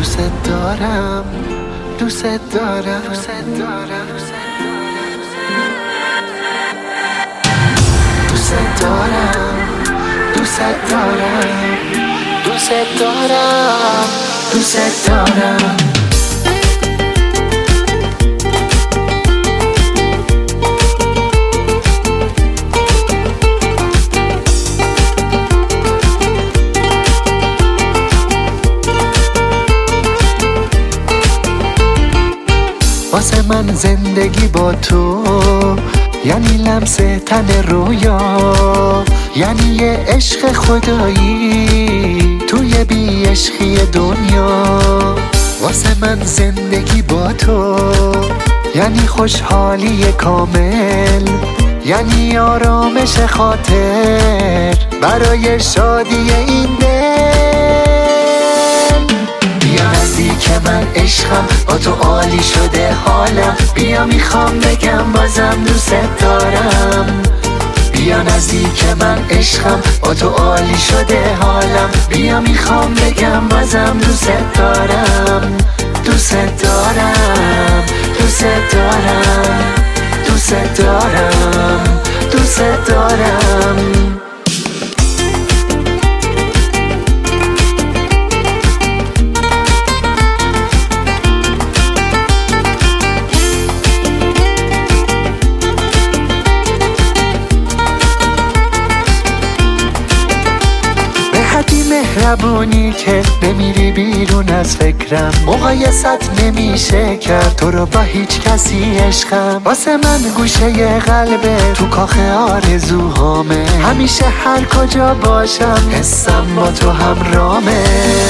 دوست دارم دوست دارم دوست دارم دوست دارم دوست دارم دوست دارم دوست دارم واسه من زندگی با تو یعنی لمس تن رویا، یعنی یه عشق خدایی توی بی عشقی دنیا. واسه من زندگی با تو یعنی خوشحالی کامل، یعنی آرامش خاطر برای شادی این دل. بیا نزدیک من عشقم، با تو عالی شده حالم. بیا میخوام بگم بازم دوست دارم. بیا نزدیک من عشقم، با تو عالی شده حالم. بیا میخوام بگم بازم دوست دارم دوست دارم دوست دارم دوست دارم دوست دارم. مهربونی که نمیری بیرون از فکرم، مقایست نمیشه کرد تو رو با هیچ کسی عشقم. واسه من گوشه قلبه تو کاخ آرزوهامه، همیشه هر کجا باشم حسم با تو همرامه.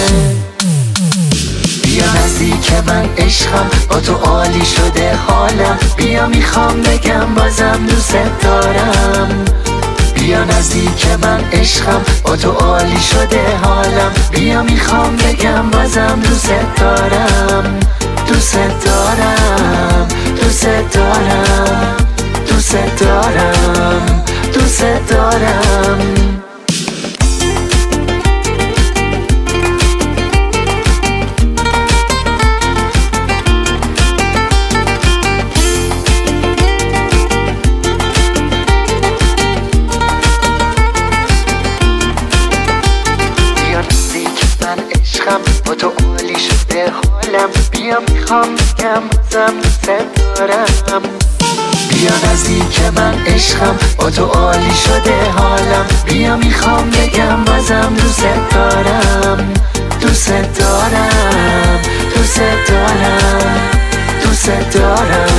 بیا نزدیک من عشقم، با تو عالی شده حالم. بیا میخوام بگم بازم دوست دارم. بیا نزدیک من عشقم، با تو عالی شده حالم. بیا میخوام بگم بازم دوست دارم دوست دارم دوست دارم دوست دارم دوست دارم. با تو عالی شده حالم. بیا میخوام بگم بازم دوست دارم. بیا نزدیک من عشقم، با تو عالی شده حالم. بیا میخوام بگم بازم دوست دارم دوست دارم دوست دارم دوست دارم